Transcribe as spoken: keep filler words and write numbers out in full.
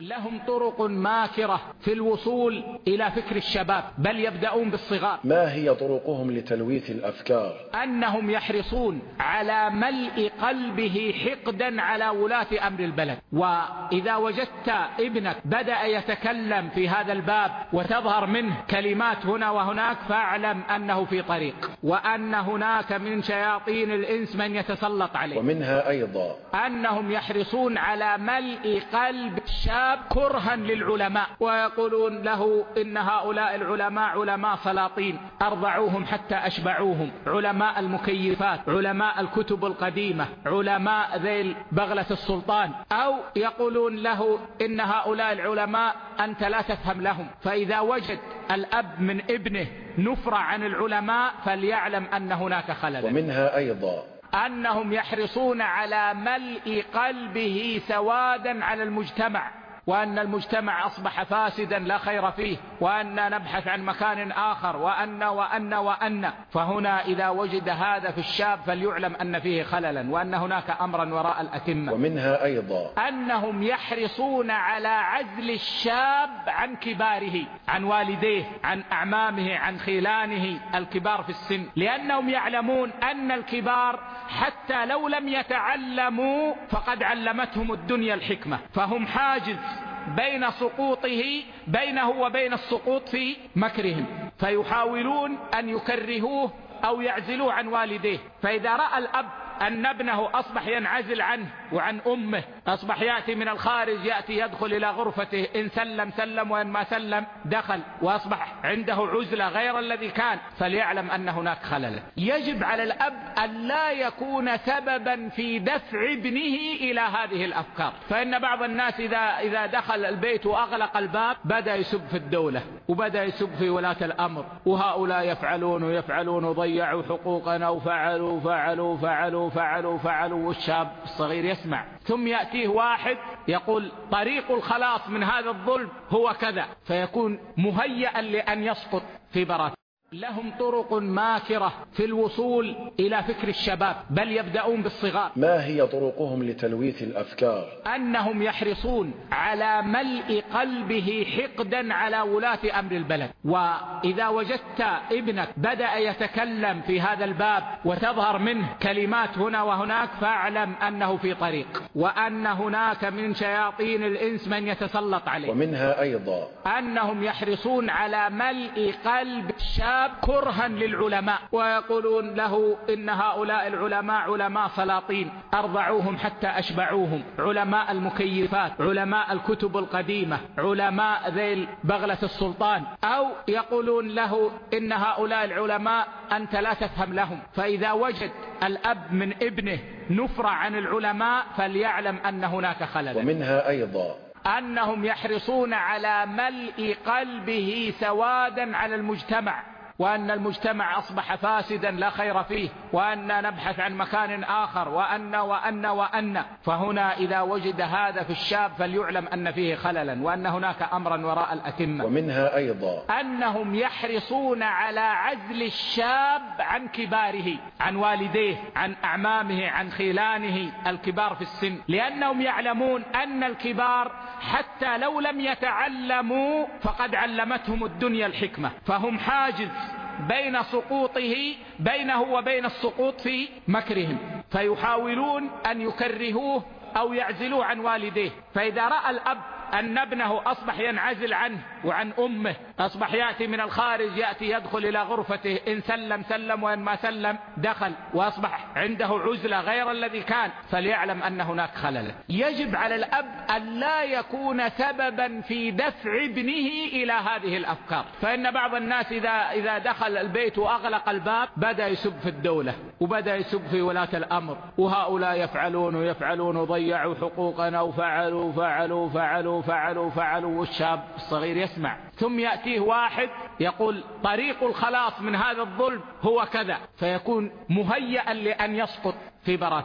لهم طرق ماكرة في الوصول إلى فكر الشباب، بل يبدأون بالصغار. ما هي طرقهم لتلويث الأفكار؟ أنهم يحرصون على ملء قلبه حقدا على ولاة أمر البلد. وإذا وجدت ابنك بدأ يتكلم في هذا الباب وتظهر منه كلمات هنا وهناك، فاعلم أنه في طريق، وأن هناك من شياطين الإنس من يتسلط عليه. ومنها أيضا أنهم يحرصون على ملء قلب الشاب كرها للعلماء، ويقولون له إن هؤلاء العلماء علماء سلاطين، أرضعوهم حتى أشبعوهم، علماء المكيفات، علماء الكتب القديمة، علماء ذيل بغلة السلطان. أو يقولون له إن هؤلاء العلماء أنت لا تفهم لهم. فإذا وجد الأب من ابنه نفرة عن العلماء فليعلم أن هناك خلل. ومنها أيضا أنهم يحرصون على ملء قلبه سوادا على المجتمع، وأن المجتمع أصبح فاسدا لا خير فيه، وأن نبحث عن مكان آخر، وأن وأن وأن فهنا إذا وجد هذا في الشاب فليعلم أن فيه خللا، وأن هناك أمرا وراء الأتمة. ومنها أيضا أنهم يحرصون على عزل الشاب عن كباره، عن والديه، عن أعمامه، عن خيلانه الكبار في السن، لأنهم يعلمون أن الكبار حتى لو لم يتعلموا فقد علمتهم الدنيا الحكمة، فهم حاجز بين سقوطه بينه وبين السقوط في مكرهم، فيحاولون أن يكرهوه أو يعزلوه عن والديه. فإذا رأى الأب أن ابنه أصبح ينعزل عنه وعن أمه، أصبح يأتي من الخارج، يأتي يدخل إلى غرفته، إن سلم سلم وإن ما سلم دخل، وأصبح عنده عزلة غير الذي كان، فليعلم أن هناك خلل. يجب على الأب أن لا يكون سببا في دفع ابنه إلى هذه الأفكار. فإن بعض الناس إذا, إذا دخل البيت وأغلق الباب بدأ يسب في الدولة، وبدأ يسب في ولاة الأمر، وهؤلاء يفعلون ويفعلون وضيعوا حقوقنا وفعلوا فعلوا فعلوا فعلوا فعلوا والشاب الصغير يسمع. ثم يأتيه واحد يقول طريق الخلاص من هذا الظلم هو كذا، فيكون مهيئا لأن يسقط في براثن. لهم طرق ماكرة في الوصول إلى فكر الشباب، بل يبدأون بالصغار. ما هي طرقهم لتلويث الأفكار؟ أنهم يحرصون على ملء قلبه حقدا على ولاة أمر البلد. وإذا وجدت ابنك بدأ يتكلم في هذا الباب وتظهر منه كلمات هنا وهناك، فاعلم أنه في طريق، وأن هناك من شياطين الإنس من يتسلط عليه. ومنها أيضا أنهم يحرصون على ملء قلب الشاب كرها للعلماء، ويقولون له إن هؤلاء العلماء علماء سلاطين، أرضعوهم حتى أشبعوهم، علماء المكيفات، علماء الكتب القديمة، علماء ذيل بغلة السلطان. أو يقولون له إن هؤلاء العلماء أنت لا تفهم لهم. فإذا وجد الأب من ابنه نفرة عن العلماء فليعلم أن هناك خلل. ومنها أيضا أنهم يحرصون على ملء قلبه سوادا على المجتمع، وأن المجتمع أصبح فاسدا لا خير فيه، وأن نبحث عن مكان آخر، وأن وأن وأن فهنا إذا وجد هذا في الشاب فليعلم أن فيه خللا، وأن هناك أمرا وراء الأتمة. ومنها أيضا أنهم يحرصون على عزل الشاب عن كباره، عن والديه، عن أعمامه، عن خيلانه الكبار في السن، لأنهم يعلمون أن الكبار حتى لو لم يتعلموا فقد علمتهم الدنيا الحكمة، فهم حاجز بين سقوطه بينه وبين السقوط في مكرهم، فيحاولون أن يكرهوه أو يعزلوه عن والديه. فإذا رأى الأب أن ابنه أصبح ينعزل عنه وعن أمه، أصبح يأتي من الخارج، يأتي يدخل إلى غرفته، إن سلم سلم وإن ما سلم دخل، وأصبح عنده عزلة غير الذي كان، فليعلم أن هناك خلل. يجب على الأب أن لا يكون سببا في دفع ابنه إلى هذه الأفكار. فإن بعض الناس إذا, إذا دخل البيت وأغلق الباب بدأ يسب في الدولة، وبدأ يسب في ولاة الأمر، وهؤلاء يفعلون ويفعلون وضيعوا حقوقنا وفعلوا فعلوا فعلوا فعلوا فعلوا والشاب الصغير يسمع. ثم يأتيه واحد يقول طريق الخلاص من هذا الظلم هو كذا، فيكون مهيئا لأن يسقط في براثن.